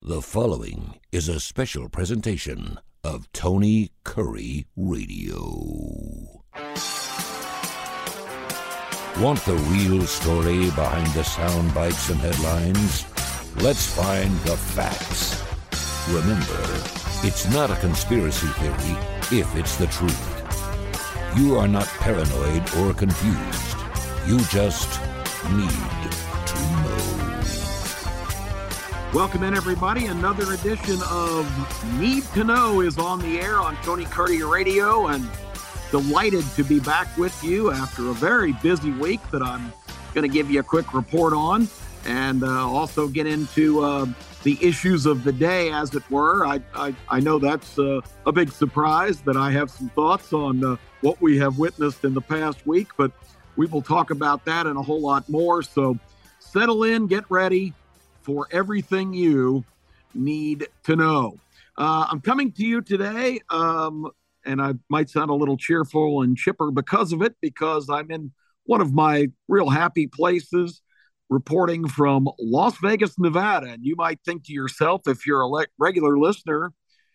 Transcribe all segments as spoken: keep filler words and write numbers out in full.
The following is a special presentation of Tony Curry Radio. Want the real story behind the sound bites and headlines? Let's find the facts. Remember, it's not a conspiracy theory if it's the truth. You are not paranoid or confused. You just need to know. Welcome in, everybody. Another edition of Need to Know is on the air on Tony Curry Radio, and delighted to be back with you after a very busy week that I'm going to give you a quick report on, and uh, also get into uh, the issues of the day, as it were. I I, I know that's uh, a big surprise that I have some thoughts on uh, what we have witnessed in the past week, but we will talk about that and a whole lot more. So settle in, get ready for everything you need to know. Uh, I'm coming to you today, um, and I might sound a little cheerful and chipper because of it, because I'm in one of my real happy places, reporting from Las Vegas, Nevada. And you might think to yourself, if you're a le- regular listener,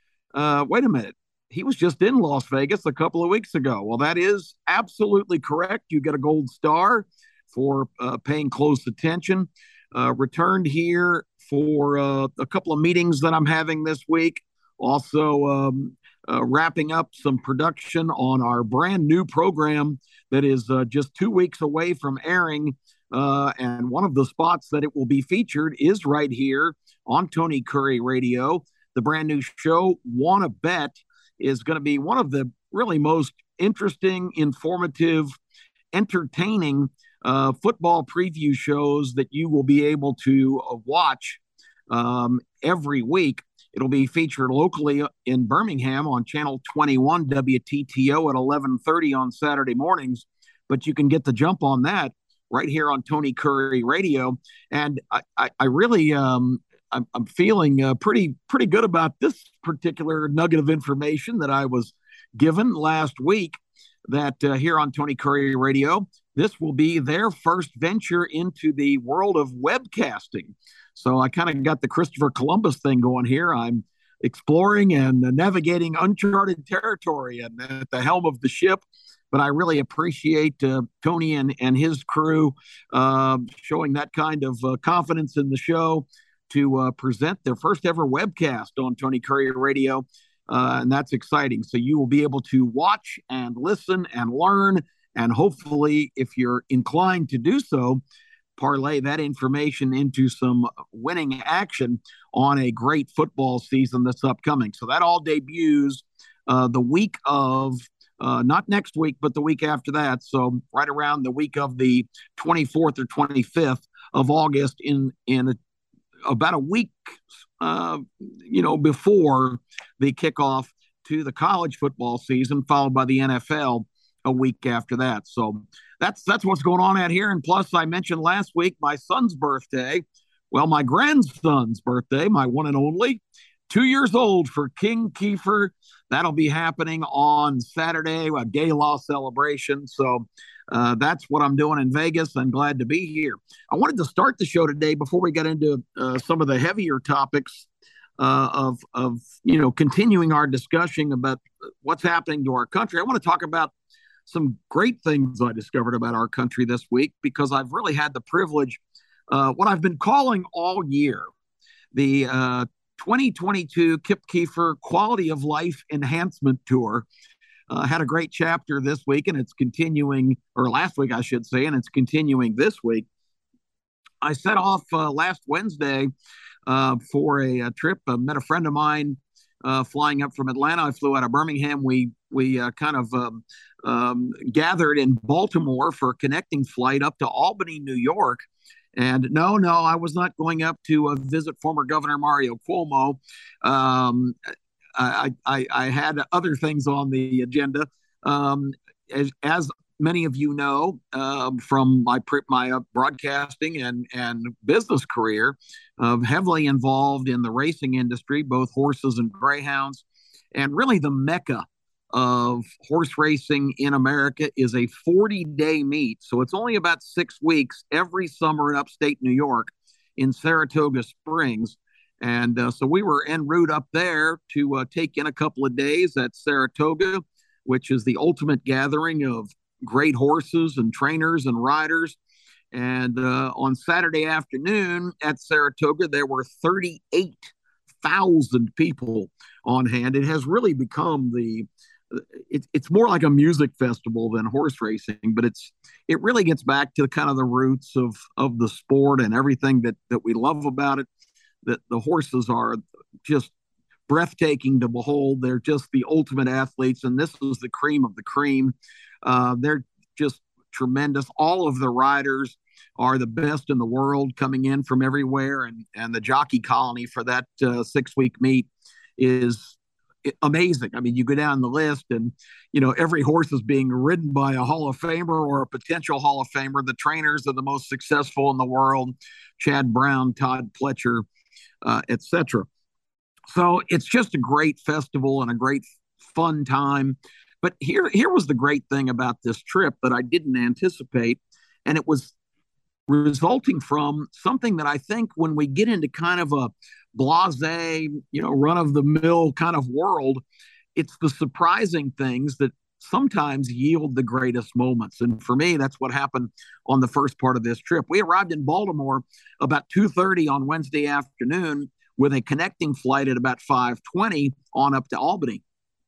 uh, wait a minute, he was just in Las Vegas a couple of weeks ago. Well, that is absolutely correct. You get a gold star for uh, paying close attention. Uh, returned here for uh, a couple of meetings that I'm having this week. Also um, uh, wrapping up some production on our brand new program that is uh, just two weeks away from airing. Uh, and one of the spots that it will be featured is right here on Tony Curry Radio. The brand new show, Wanna Bet, is going to be one of the really most interesting, informative, entertaining Uh, football preview shows that you will be able to uh, watch um, every week. It'll be featured locally in Birmingham on Channel twenty-one W T T O at eleven thirty on Saturday mornings, but you can get the jump on that right here on Tony Curry Radio. And I, I, I really, um, I'm, I'm feeling uh, pretty, pretty good about this particular nugget of information that I was given last week, that uh, here on Tony Curry Radio, this will be their first venture into the world of webcasting. So I kind of got the Christopher Columbus thing going here. I'm exploring and navigating uncharted territory and at the helm of the ship. But I really appreciate uh, Tony and, and his crew uh, showing that kind of uh, confidence in the show to uh, present their first ever webcast on Tony Curry Radio. Uh, and that's exciting. So you will be able to watch and listen and learn, and hopefully, if you're inclined to do so, parlay that information into some winning action on a great football season that's upcoming. So that all debuts uh, the week of, uh, not next week, but the week after that. So right around the week of the twenty-fourth or twenty-fifth of August, in, in a, about a week, uh, you know, before the kickoff to the college football season, followed by the N F L a week after that. So that's that's what's going on out here. And plus, I mentioned last week my son's birthday. Well, my grandson's birthday, my one and only, two years old for King Kiefer. That'll be happening on Saturday, a gala celebration. So uh, that's what I'm doing in Vegas. I'm glad to be here. I wanted to start the show today before we get into uh, some of the heavier topics uh, of, of, you know, continuing our discussion about what's happening to our country. I want to talk about some great things I discovered about our country this week, because I've really had the privilege, uh, what I've been calling all year, the uh, twenty twenty-two Kip Keefer Quality of Life Enhancement Tour. Uh, had a great chapter this week, and it's continuing, or last week, I should say, and it's continuing this week. I set off uh, last Wednesday uh, for a, a trip. I met a friend of mine uh, flying up from Atlanta. I flew out of Birmingham. We we uh, kind of um, um, gathered in Baltimore for a connecting flight up to Albany, New York. And no, no, I was not going up to uh, visit former Governor Mario Cuomo. Um, I, I, I had other things on the agenda. Um, as, as many of you know, um, from my my uh, broadcasting and, and business career, uh, heavily involved in the racing industry, both horses and greyhounds, and really the mecca of horse racing in America is a forty-day meet. So it's only about six weeks every summer in upstate New York in Saratoga Springs. And uh, so we were en route up there to uh, take in a couple of days at Saratoga, which is the ultimate gathering of great horses and trainers and riders. And uh, on Saturday afternoon at Saratoga, there were thirty-eight thousand people on hand. It has really become the it, it's more like a music festival than horse racing, but it's it really gets back to kind of the roots of of the sport and everything that that we love about it. That the horses are just breathtaking to behold. They're just the ultimate athletes, and this is the cream of the cream. Uh, they're just tremendous. All of the riders are the best in the world, coming in from everywhere, and and the jockey colony for that uh, six week meet is amazing. I mean, you go down the list, and you know every horse is being ridden by a Hall of Famer or a potential Hall of Famer. The trainers are the most successful in the world: Chad Brown, Todd Pletcher, uh, et cetera. So it's just a great festival and a great fun time. But here, here was the great thing about this trip that I didn't anticipate, and it was resulting from something that I think when we get into kind of a blasé, you know, run of the mill kind of world, it's the surprising things that sometimes yield the greatest moments. And for me, that's what happened on the first part of this trip. We arrived in Baltimore about two thirty on Wednesday afternoon with a connecting flight at about five twenty on up to Albany.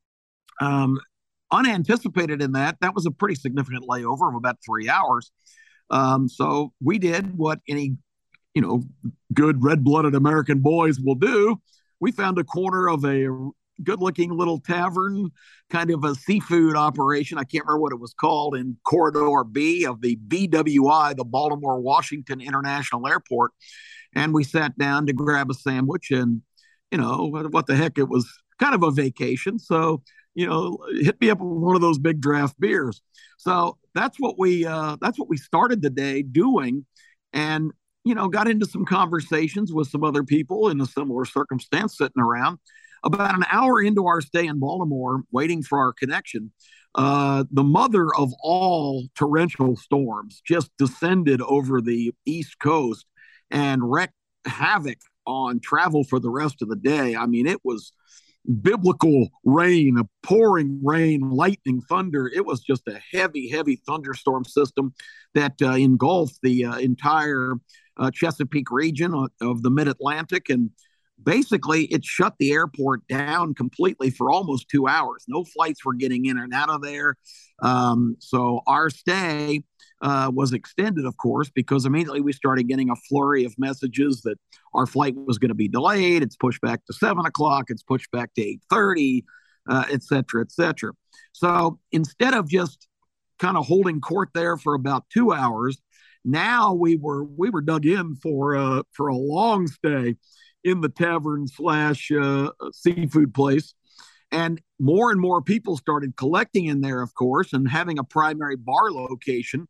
Um, unanticipated in that, that was a pretty significant layover of about three hours. Um, so we did what any, you know, good red-blooded American boys will do. We found a corner of a good-looking little tavern, kind of a seafood operation. I can't remember what it was called, in Corridor B of the B W I, the Baltimore Washington International Airport. And we sat down to grab a sandwich, and, you know, what the heck, it was kind of a vacation. So, you know, hit me up with one of those big draft beers. So that's what we uh, that's what we started the day doing, and you know, got into some conversations with some other people in a similar circumstance sitting around. About an hour into our stay in Baltimore, waiting for our connection, uh, the mother of all torrential storms just descended over the East Coast and wreaked havoc on travel for the rest of the day. I mean, it was biblical rain, a pouring rain, lightning, thunder. It was just a heavy, heavy thunderstorm system that uh, engulfed the uh, entire uh, Chesapeake region of, of the mid-Atlantic. And basically, it shut the airport down completely for almost two hours. No flights were getting in and out of there. Um, so our stay uh, was extended, of course, because immediately we started getting a flurry of messages that our flight was going to be delayed. It's pushed back to seven o'clock. It's pushed back to eight thirty, uh, et cetera, et cetera. So instead of just kind of holding court there for about two hours, now we were we were dug in for uh, for a long stay in the tavern slash uh, seafood place. And more and more people started collecting in there, of course, and having a primary bar location.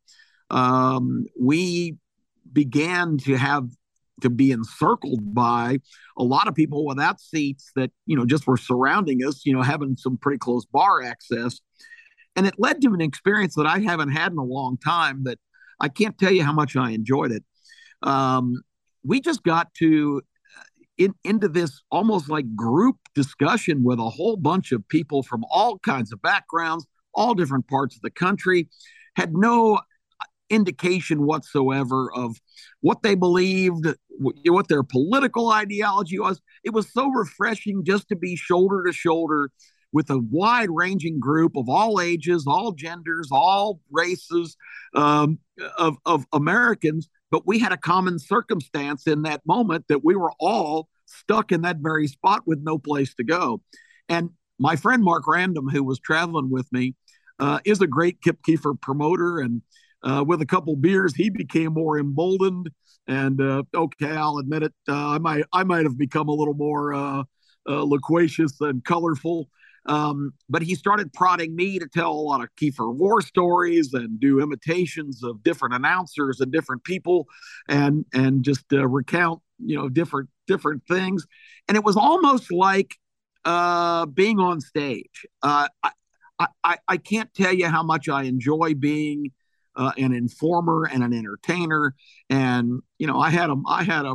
Um, we began to have to be encircled by a lot of people without seats that, you know, just were surrounding us, you know, having some pretty close bar access. And it led to an experience that I haven't had in a long time that I can't tell you how much I enjoyed it. Um, we just got to In, into this almost like group discussion with a whole bunch of people from all kinds of backgrounds, all different parts of the country, had no indication whatsoever of what they believed, what their political ideology was. It was so refreshing just to be shoulder to shoulder with a wide-ranging group of all ages, all genders, all races um, of, of Americans. But we had a common circumstance in that moment that we were all stuck in that very spot with no place to go. And my friend Mark Random, who was traveling with me, uh, is a great Kip Keefer promoter. And uh, with a couple beers, he became more emboldened. And uh, okay, I'll admit it, uh, I might I might have become a little more uh, uh, loquacious and colorful. Um, but he started prodding me to tell a lot of Keefer war stories and do imitations of different announcers and different people, and and just uh, recount, you know, different different things. And it was almost like uh, being on stage. Uh, I, I I can't tell you how much I enjoy being uh, an informer and an entertainer. And you know, I had them I had them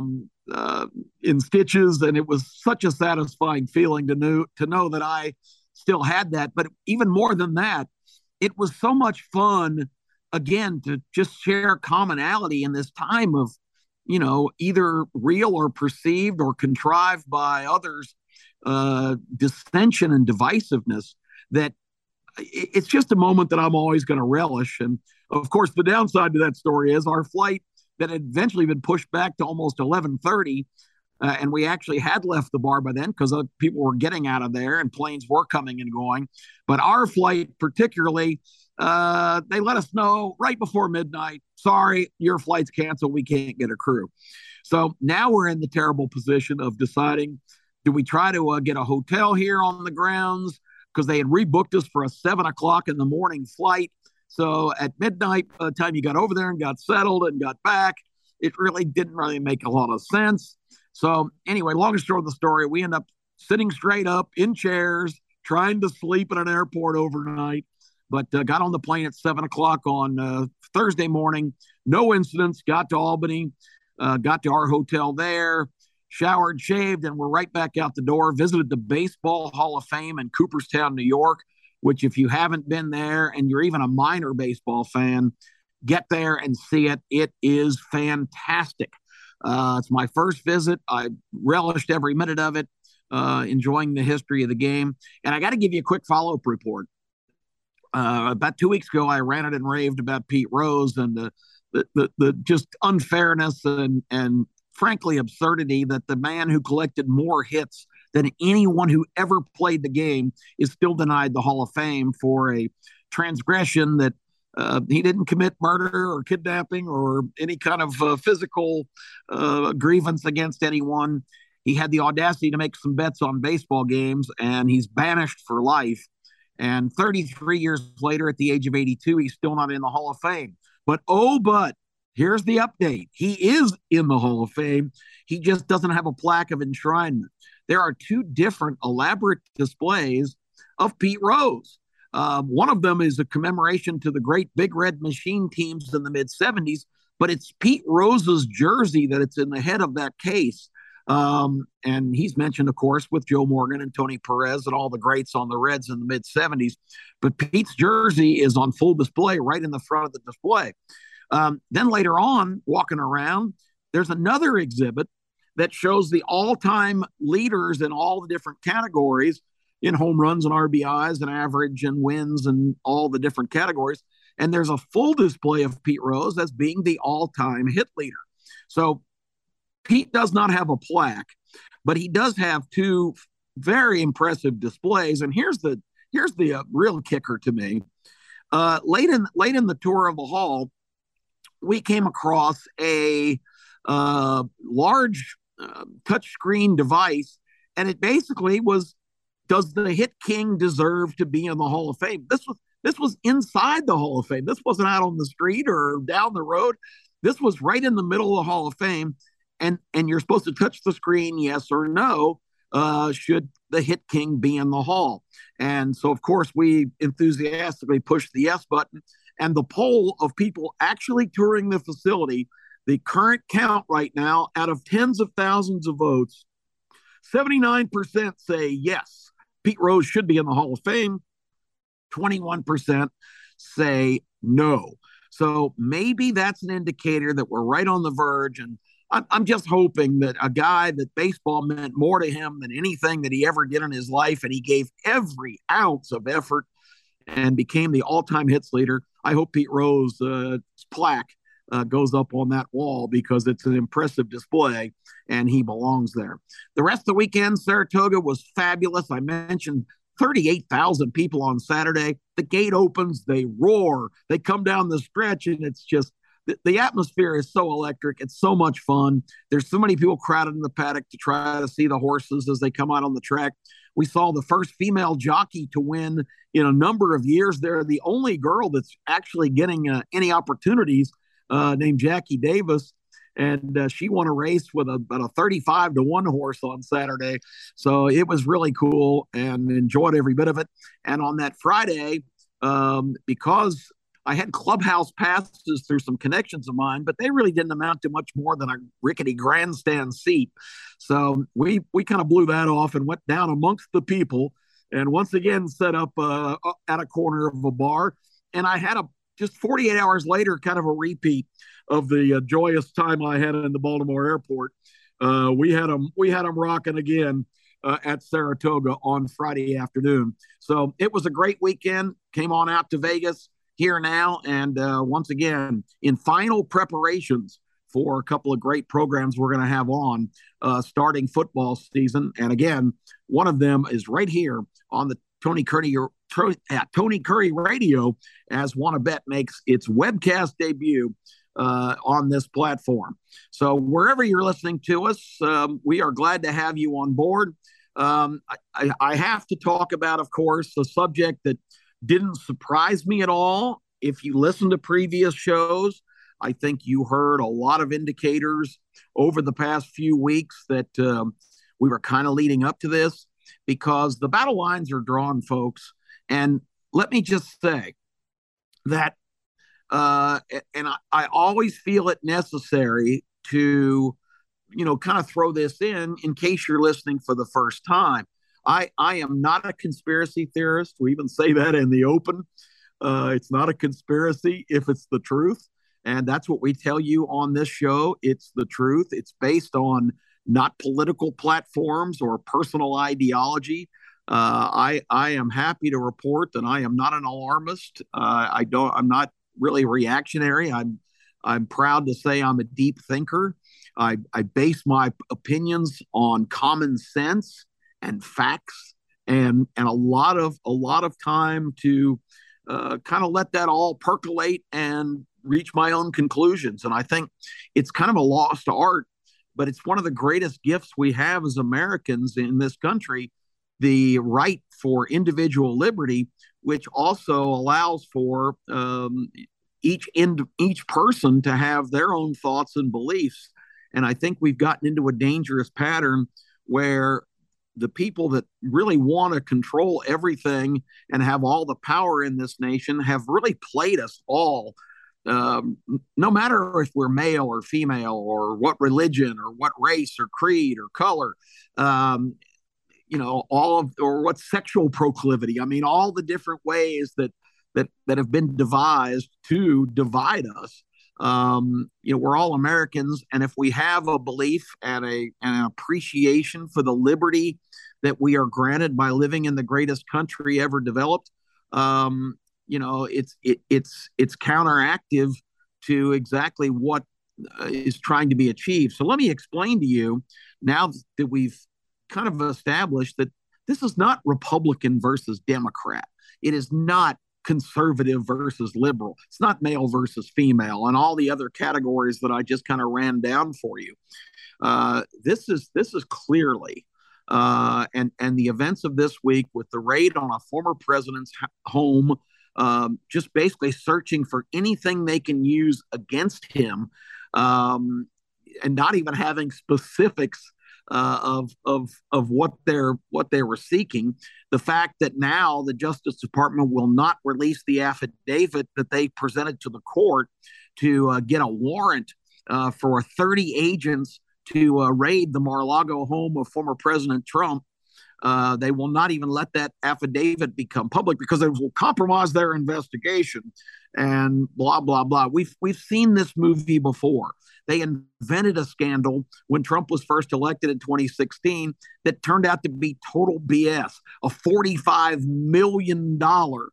uh, in stitches, and it was such a satisfying feeling to know to know that I still had that. But even more than that, it was so much fun again to just share commonality in this time of, you know, either real or perceived or contrived by others, uh, dissension and divisiveness. That it's just a moment that I'm always going to relish. And of course, the downside to that story is our flight that had eventually been pushed back to almost eleven thirty. Uh, and we actually had left the bar by then because uh, people were getting out of there and planes were coming and going. But our flight, particularly, uh, they let us know right before midnight, sorry, your flight's canceled. We can't get a crew. So now we're in the terrible position of deciding, do we try to uh, get a hotel here on the grounds? Because they had rebooked us for a seven o'clock in the morning flight. So at midnight, by the time you got over there and got settled and got back, it really didn't really make a lot of sense. So anyway, long and short of the story, we end up sitting straight up in chairs, trying to sleep at an airport overnight, but uh, got on the plane at seven o'clock on uh, Thursday morning. No incidents, got to Albany, uh, got to our hotel there, showered, shaved, and we're right back out the door, visited the Baseball Hall of Fame in Cooperstown, New York, which if you haven't been there and you're even a minor baseball fan, get there and see it. It is fantastic. Uh, it's my first visit. I relished every minute of it, uh, enjoying the history of the game. And I got to give you a quick follow-up report. Uh, about two weeks ago, I ranted and raved about Pete Rose and the the the, the just unfairness and and frankly absurdity that the man who collected more hits than anyone who ever played the game is still denied the Hall of Fame for a transgression that Uh, he didn't commit murder or kidnapping or any kind of uh, physical uh, grievance against anyone. He had the audacity to make some bets on baseball games, and he's banished for life. And thirty-three years later, at the age of eighty-two, he's still not in the Hall of Fame. But, oh, but here's the update. He is in the Hall of Fame. He just doesn't have a plaque of enshrinement. There are two different elaborate displays of Pete Rose. Uh, one of them is a commemoration to the great Big Red Machine teams in the mid seventies, but it's Pete Rose's jersey that it's in the head of that case. Um, and he's mentioned, of course, with Joe Morgan and Tony Perez and all the greats on the Reds in the mid seventies. But Pete's jersey is on full display right in the front of the display. Um, then later on, walking around, there's another exhibit that shows the all-time leaders in all the different categories in home runs and R B Is and average and wins and all the different categories. And there's a full display of Pete Rose as being the all-time hit leader. So Pete does not have a plaque, but he does have two very impressive displays. And here's the here's the uh, real kicker to me. Uh, late in late in the tour of the hall, we came across a uh, large uh, touchscreen device, and it basically was, does the hit king deserve to be in the Hall of Fame? This was this was inside the Hall of Fame. This wasn't out on the street or down the road. This was right in the middle of the Hall of Fame. And, and you're supposed to touch the screen, yes or no, uh, should the hit king be in the hall? And so, of course, we enthusiastically pushed the yes button. And the poll of people actually touring the facility, the current count right now, out of tens of thousands of votes, seventy-nine percent say yes, Pete Rose should be in the Hall of Fame. twenty-one percent say no. So maybe that's an indicator that we're right on the verge. And I'm just hoping that a guy that baseball meant more to him than anything that he ever did in his life, and he gave every ounce of effort and became the all-time hits leader. I hope Pete Rose's uh, plaque uh, goes up on that wall because it's an impressive display and he belongs there. The rest of the weekend, Saratoga was fabulous. I mentioned thirty-eight thousand people on Saturday. The gate opens, they roar, they come down the stretch, and it's just, the atmosphere is so electric. It's so much fun. There's so many people crowded in the paddock to try to see the horses as they come out on the track. We saw the first female jockey to win in a number of years. They're the only girl that's actually getting uh, any opportunities, uh, named Jackie Davis. And uh, she won a race with a, about a thirty-five to one horse on Saturday. So it was really cool and enjoyed every bit of it. And on that Friday, um, because I had clubhouse passes through some connections of mine, but they really didn't amount to much more than a rickety grandstand seat. So we we kind of blew that off and went down amongst the people, and once again set up uh, at a corner of a bar. And I had a just forty-eight hours later, kind of a repeat of the uh, joyous time I had in the Baltimore airport. Uh, we had them we had them rocking again uh, at Saratoga on Friday afternoon. So it was a great weekend. Came on out to Vegas here now, and uh, once again in final preparations for a couple of great programs we're going to have on uh, starting football season. And again, one of them is right here on the Tony Curry at Tony Curry Radio as Wanna Bet makes its webcast debut uh, on this platform. So wherever you're listening to us, um, we are glad to have you on board. Um, I, I have to talk about, of course, a subject that didn't surprise me at all. If you listen to previous shows, I think you heard a lot of indicators over the past few weeks that um, we were kind of leading up to this, because the battle lines are drawn, folks. And let me just say that, uh, and I, I always feel it necessary to, you know, kind of throw this in in case you're listening for the first time. I, I am not a conspiracy theorist. We even say that in the open. Uh, it's not a conspiracy if it's the truth. And that's what we tell you on this show. It's the truth. It's based on not political platforms or personal ideology. Uh, I I am happy to report that I am not an alarmist. Uh, I don't. I'm not really reactionary. I'm I'm proud to say I'm a deep thinker. I I base my opinions on common sense and facts, and and a lot of a lot of time to uh, kind of let that all percolate and reach my own conclusions. And I think it's kind of a lost art, but it's one of the greatest gifts we have as Americans in this country, the right for individual liberty, which also allows for um, each ind- each person to have their own thoughts and beliefs. And I think we've gotten into a dangerous pattern where the people that really want to control everything and have all the power in this nation have really played us all. Um, no matter if we're male or female or what religion or what race or creed or color, um, you know, all of, or what sexual proclivity. I mean, all the different ways that, that, that have been devised to divide us. Um, you know, we're all Americans. And if we have a belief and a, and an appreciation for the liberty that we are granted by living in the greatest country ever developed, um, you know, it's it, it's it's counteractive to exactly what uh, is trying to be achieved. So let me explain to you, now that we've kind of established that this is not Republican versus Democrat. It is not conservative versus liberal. It's not male versus female and all the other categories that I just kind of ran down for you. Uh, this is this is clearly uh, and and the events of this week with the raid on a former president's home. Um, just basically searching for anything they can use against him, um, and not even having specifics uh, of of of what they're what they were seeking. The fact that now the Justice Department will not release the affidavit that they presented to the court to uh, get a warrant uh, for thirty agents to uh, raid the Mar-a-Lago home of former President Trump. Uh, they will not even let that affidavit become public because it will compromise their investigation and blah, blah, blah. We've, we've seen this movie before. They invented a scandal when Trump was first elected in twenty sixteen that turned out to be total B S, a forty-five million dollars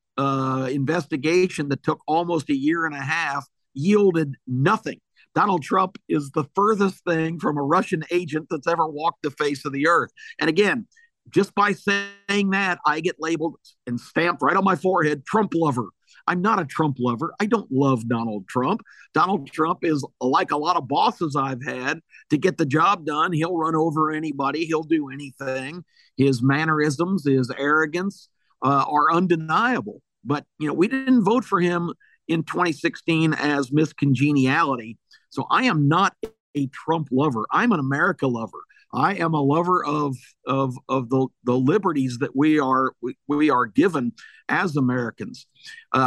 uh, investigation that took almost a year and a half, yielded nothing. Donald Trump is the furthest thing from a Russian agent that's ever walked the face of the earth. And again, just by saying that, I get labeled and stamped right on my forehead, Trump lover. I'm not a Trump lover. I don't love Donald Trump. Donald Trump is like a lot of bosses I've had. To get the job done, he'll run over anybody. He'll do anything. His mannerisms, his arrogance uh, are undeniable. But, you know, we didn't vote for him in twenty sixteen as miscongeniality. So I am not a Trump lover. I'm an America lover. I am a lover of of of the the liberties that we are we, we are given as Americans. Uh,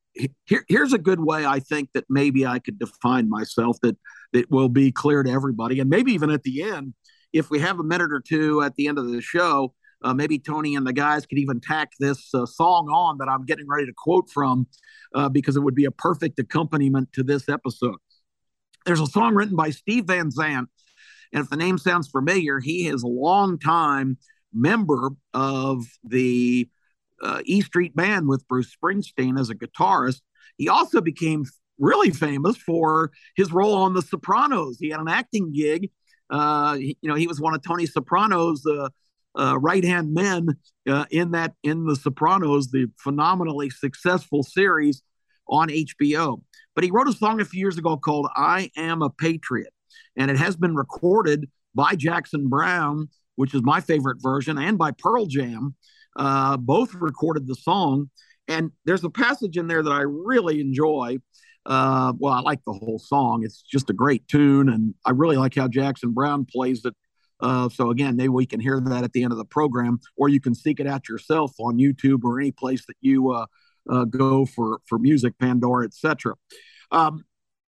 here, here's a good way I think that maybe I could define myself that that will be clear to everybody, and maybe even at the end, if we have a minute or two at the end of the show, uh, maybe Tony and the guys could even tack this uh, song on that I'm getting ready to quote from, uh, because it would be a perfect accompaniment to this episode. There's a song written by Steve Van Zandt, and if the name sounds familiar, he is a long-time member of the uh, E Street Band with Bruce Springsteen as a guitarist. He also became really famous for his role on The Sopranos. He had an acting gig. Uh, he, you know, he was one of Tony Soprano's uh, uh, right-hand men uh, in that in The Sopranos, the phenomenally successful series on H B O. But he wrote a song a few years ago called "I Am a Patriot," and it has been recorded by Jackson Browne, which is my favorite version, and by Pearl Jam. Uh, both recorded the song, and there's a passage in there that I really enjoy. Uh, well, I like the whole song. It's just a great tune, and I really like how Jackson Browne plays it. Uh, so again, maybe we can hear that at the end of the program, or you can seek it out yourself on YouTube or any place that you uh, uh, go for for music, Pandora, et cetera. Um,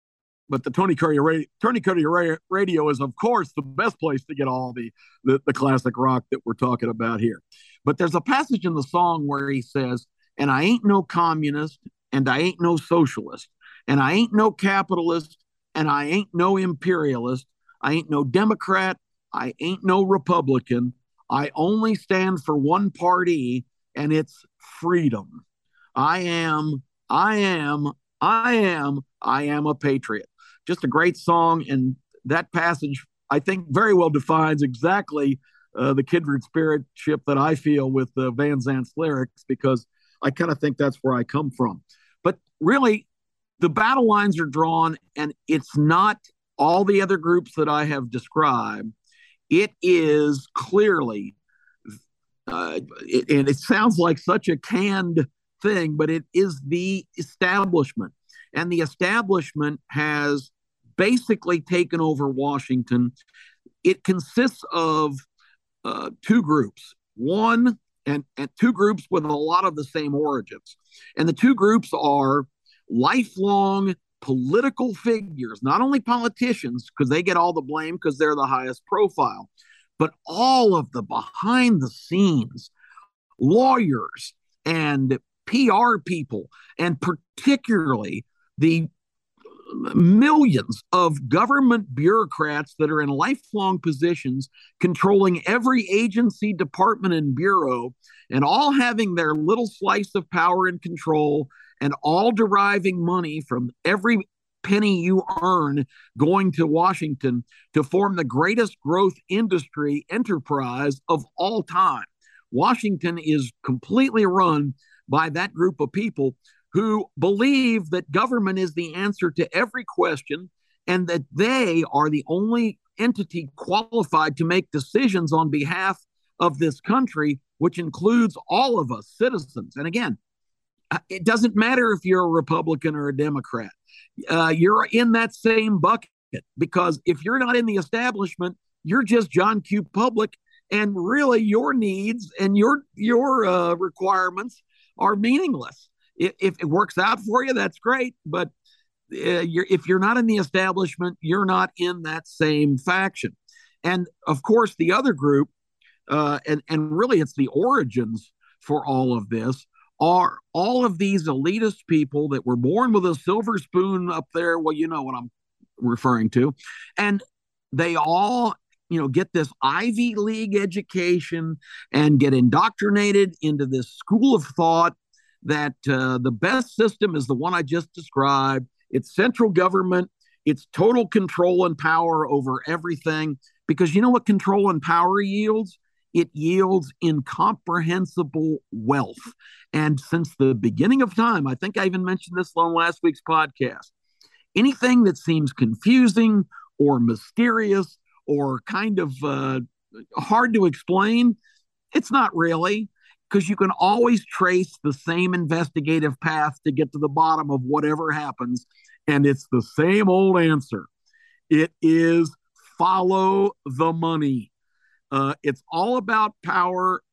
but the Tony Courier Radio, Tony Courier Radio is, of course, the best place to get all the, the the classic rock that we're talking about here. But there's a passage in the song where he says, "And I ain't no communist, and I ain't no socialist, and I ain't no capitalist, and I ain't no imperialist. I ain't no Democrat. I ain't no Republican. I only stand for one party, and it's freedom. I am, I am, I am, I am a patriot." Just a great song. And that passage, I think, very well defines exactly uh, the kindred spiritship that I feel with uh, Van Zandt's lyrics, because I kind of think that's where I come from. But really, the battle lines are drawn, and it's not all the other groups that I have described. It is clearly, uh, it, and it sounds like such a canned thing, but it is the establishment. And the establishment has basically taken over Washington. It consists of uh, two groups. One, and, and two groups with a lot of the same origins. And the two groups are lifelong political figures, not only politicians, because they get all the blame because they're the highest profile, but all of the behind the scenes lawyers and P R people, and particularly the millions of government bureaucrats that are in lifelong positions controlling every agency, department, and bureau, and all having their little slice of power and control, and all deriving money from every penny you earn going to Washington to form the greatest growth industry enterprise of all time. Washington is completely run by that group of people who believe that government is the answer to every question, and that they are the only entity qualified to make decisions on behalf of this country, which includes all of us citizens. And again, it doesn't matter if you're a Republican or a Democrat. Uh, you're in that same bucket, because if you're not in the establishment, you're just John Q. Public, and really your needs and your your uh, requirements are meaningless. If, if it works out for you, that's great. But uh, you're, if you're not in the establishment, you're not in that same faction. And of course, the other group, uh, and, and really it's the origins for all of this, are all of these elitist people that were born with a silver spoon up there. Well, you know what I'm referring to. And they all, you know, get this Ivy League education and get indoctrinated into this school of thought that uh, the best system is the one I just described. It's central government. It's total control and power over everything. Because you know what control and power yields? It yields incomprehensible wealth. And since the beginning of time, I think I even mentioned this on last week's podcast, anything that seems confusing or mysterious or kind of uh, hard to explain, it's not really, because you can always trace the same investigative path to get to the bottom of whatever happens, and it's the same old answer. It is follow the money. Uh, it's all about power.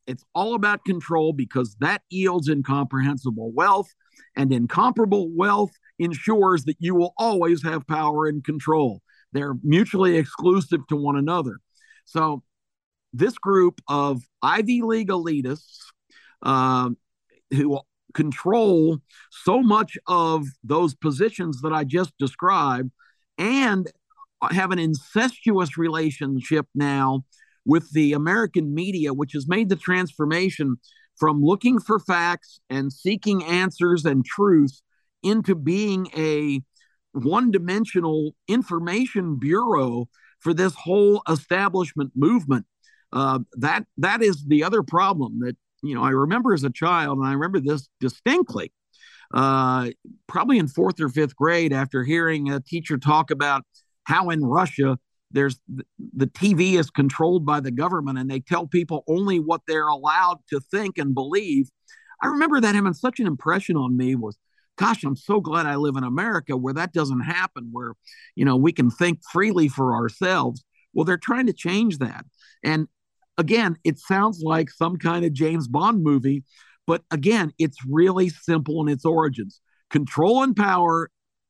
it's all about control because that yields incomprehensible wealth, and incomparable wealth ensures that you will always have power and control. They're mutually exclusive to one another. So this group of Ivy League elitists uh, who control so much of those positions that I just described and have an incestuous relationship now with the American media, which has made the transformation from looking for facts and seeking answers and truth into being a one-dimensional information bureau for this whole establishment movement. Uh, that that is the other problem that, you know, I remember as a child, and I remember this distinctly, uh, probably in fourth or fifth grade, after hearing a teacher talk about how in Russia there's the T V is controlled by the government and they tell people only what they're allowed to think and believe. I remember that having such an impression on me was, gosh, I'm so glad I live in America where that doesn't happen, where, you know, we can think freely for ourselves. Well, they're trying to change that. And again, it sounds like some kind of James Bond movie, but again, it's really simple in its origins. Control and power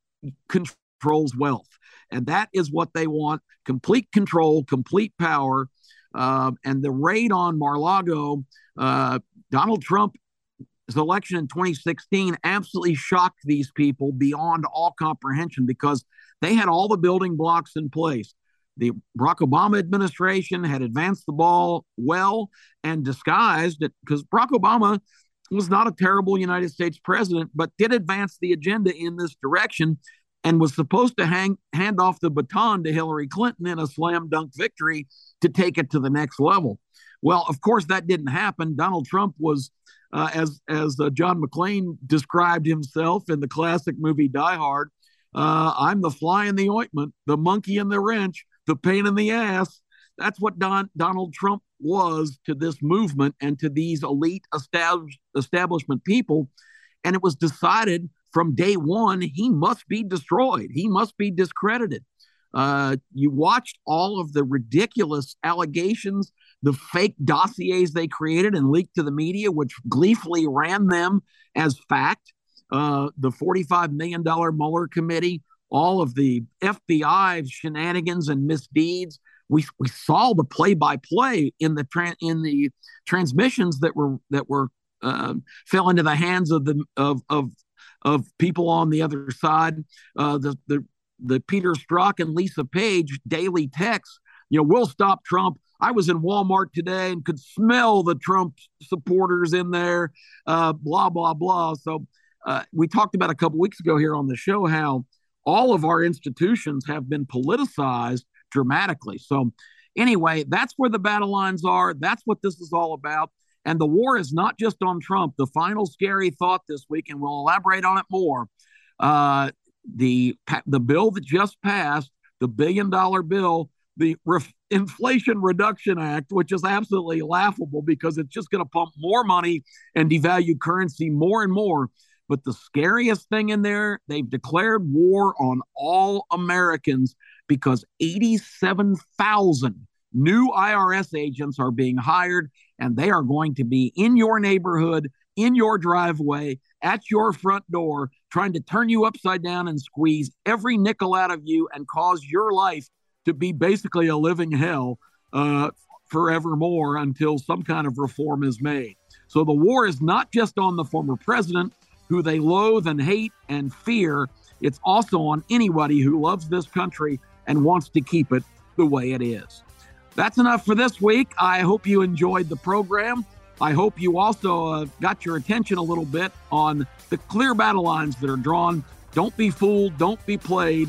controls wealth. And that is what they want: complete control, complete power. Uh, and the raid on Mar-a-Lago, uh, Donald Trump's election in twenty sixteen absolutely shocked these people beyond all comprehension because they had all the building blocks in place. The Barack Obama administration had advanced the ball well and disguised it, because Barack Obama was not a terrible United States president, but did advance the agenda in this direction and was supposed to hang, hand off the baton to Hillary Clinton in a slam dunk victory to take it to the next level. Well, of course, that didn't happen. Donald Trump was, uh, as, as uh, John McClane described himself in the classic movie Die Hard, uh, I'm the fly in the ointment, the monkey in the wrench, the pain in the ass. That's what Don, Donald Trump was to this movement and to these elite establish, establishment people. And it was decided from day one, he must be destroyed. He must be discredited. Uh, you watched all of the ridiculous allegations, the fake dossiers they created and leaked to the media, which gleefully ran them as fact. Uh, the forty-five million dollars Mueller committee, all of the F B I shenanigans and misdeeds. We we saw the play-by-play in the tra- in the transmissions that were that were uh, fell into the hands of the of of of people on the other side. Uh, the the the Peter Strzok and Lisa Page daily texts. You know, we'll stop Trump. I was in Walmart today and could smell the Trump supporters in there. Uh, blah blah blah. So uh, we talked about a couple weeks ago here on the show how all of our institutions have been politicized dramatically. So anyway, that's where the battle lines are. That's what this is all about. And the war is not just on Trump. The final scary thought this week, and we'll elaborate on it more, uh, the the bill that just passed, the billion dollar bill, the Re- Inflation Reduction Act, which is absolutely laughable because it's just going to pump more money and devalue currency more and more. But the scariest thing in there, they've declared war on all Americans because eighty-seven thousand new I R S agents are being hired, and they are going to be in your neighborhood, in your driveway, at your front door, trying to turn you upside down and squeeze every nickel out of you and cause your life to be basically a living hell uh, forevermore until some kind of reform is made. So the war is not just on the former president, who they loathe and hate and fear. It's also on anybody who loves this country and wants to keep it the way it is. That's enough for this week. I hope you enjoyed the program. I hope you also uh, got your attention a little bit on the clear battle lines that are drawn. Don't be fooled. Don't be played.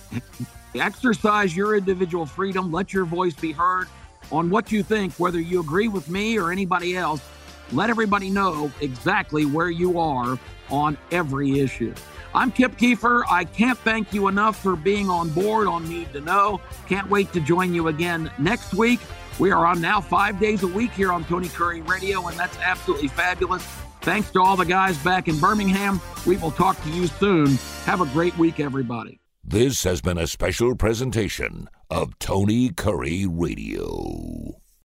Exercise your individual freedom. Let your voice be heard on what you think, whether you agree with me or anybody else. Let everybody know exactly where you are on every issue. I'm Kip Keefer. I can't thank you enough for being on board on Need to Know. Can't wait to join you again next week. We are on now five days a week here on Tony Curry Radio, and that's absolutely fabulous. Thanks to all the guys back in Birmingham. We will talk to you soon. Have a great week, everybody. This has been a special presentation of Tony Curry Radio.